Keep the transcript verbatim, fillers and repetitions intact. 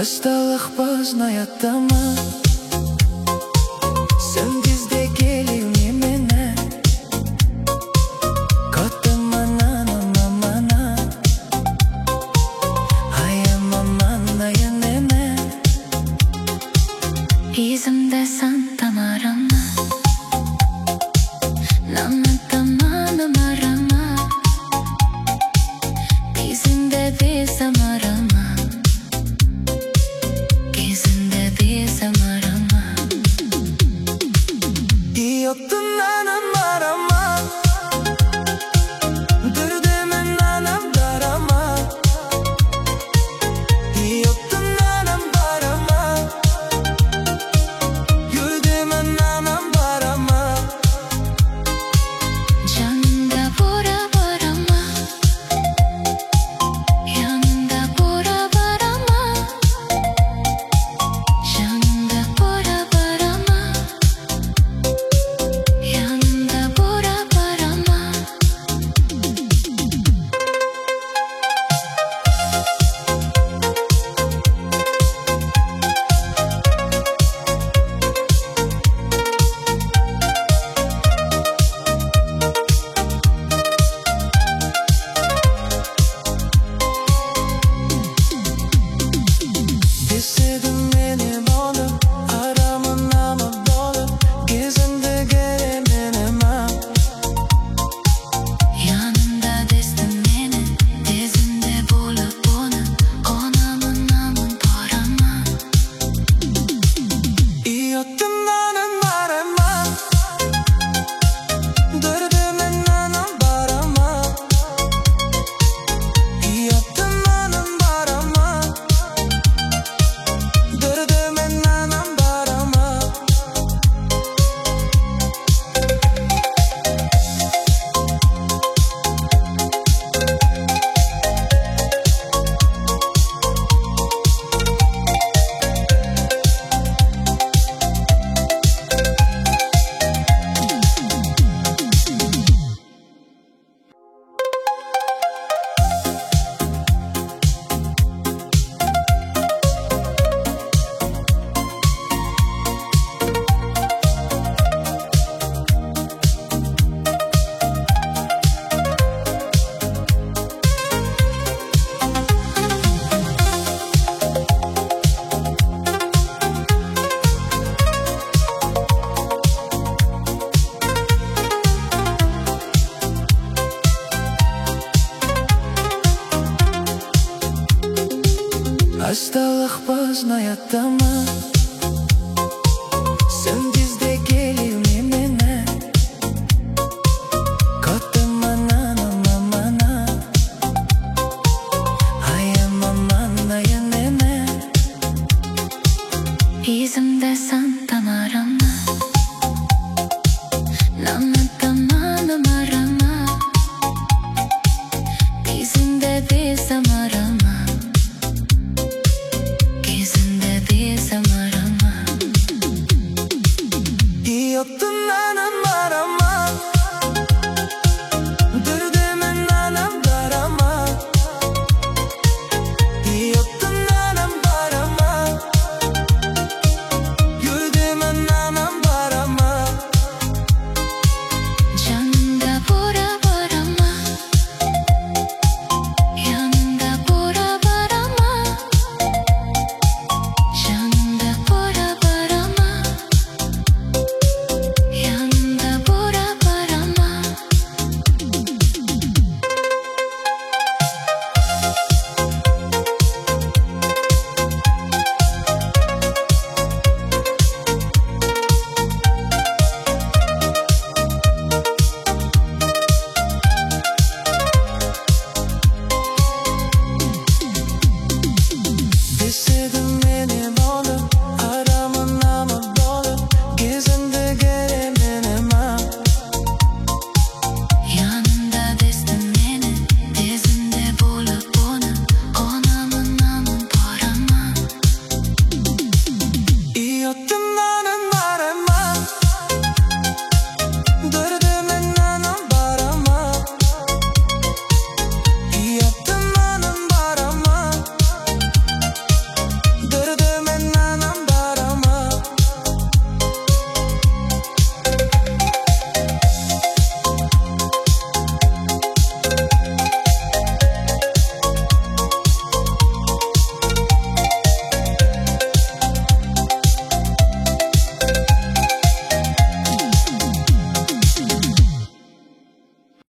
Hastalık baznayatama sen dizde gelin mene Katımana namana Hayamamana yaneme İzimde sen tamarama Namatama namarama Dizimde bir samarama Gezinde bir samarama Yoktun anam arama Dırdemin anam darama Yoktun anam barama Yürdemin anam barama Canımda bora varama Yanımda bora varama Canımda bora varama Yanımda bora varama Desedim benim onu aramın ama dolu Gezinde gelemenemem Yanımda destin beni Dizimde bulup onu Onamın namın parama Yoktun anam arama Dırdemin anam barama Yoktun anam barama Dırdemin anam barama Hastalık baznayatama